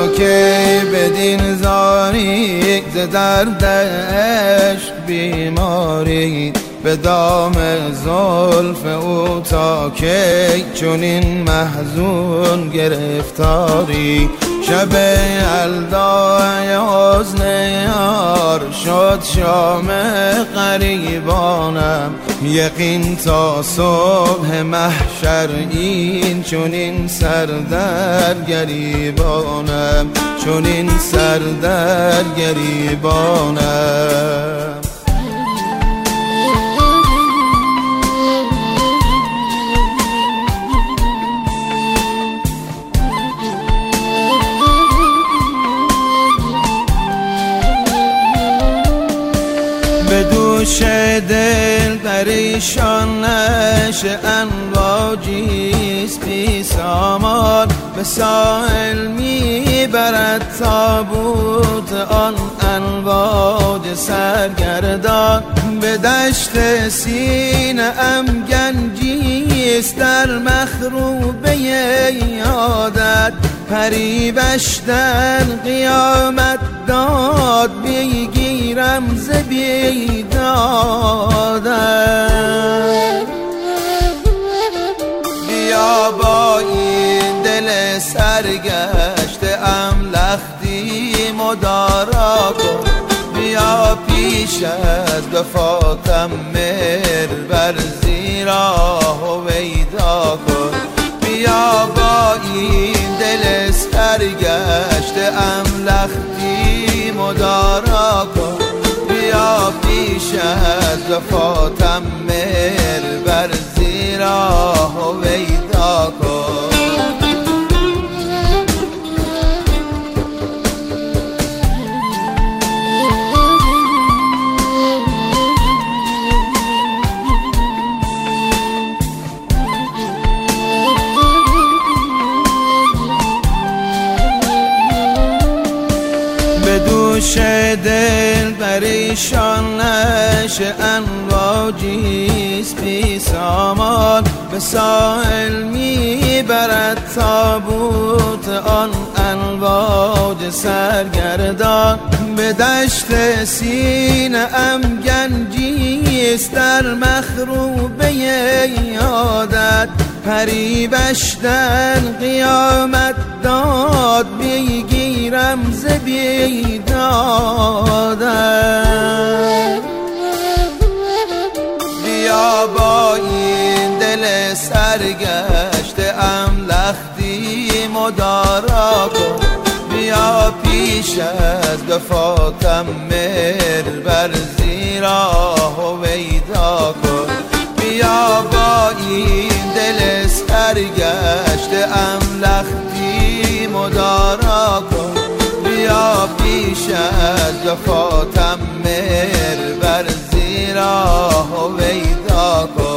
تا که بدین زاری ز درد عشق بیماری به دام زلف او تا که چنین محزون گرفتاری شب یلدای حزن یار شد شام غریبانم یقین تا صبح محشر این چنین سر در گریبانم چنین سر در گریبانم به دوش دل پریشان نشه امواجیست بی سامان به ساحل میبرد تابوت آن امواج سرگردان به دشت سینه ام گنجیست در مخروبه عادت پریوش در قیامت داد بگیرم ز بیدادت بیا با این دل سرگشته ام لختی مدارا کن بیا پیش از وفاتم مهر بر زیرا هویدا کن بیا با این دل سرگشته ام لختی مدارا کن بیا پیش از وفاتم مهر بر زیرا هویدا کن به دوش دل پریشان نشه امواجیست بی سامان به ساحل میبرد تابوت آن امواج سرگردان به دشت سینه ام گنجیست در مخروبه عادت پریوش در قیامت داد بگیرم ز بیدادت بیا با این دل سرگشته ام لختی مدارا کن بیا پیش از وفاتم مهر بر زیرا هویدا کن بیا با این دل سرگشته ام لختی مدارا کن بیا پیش از وفاتم مهر بر زیرا هویدا کن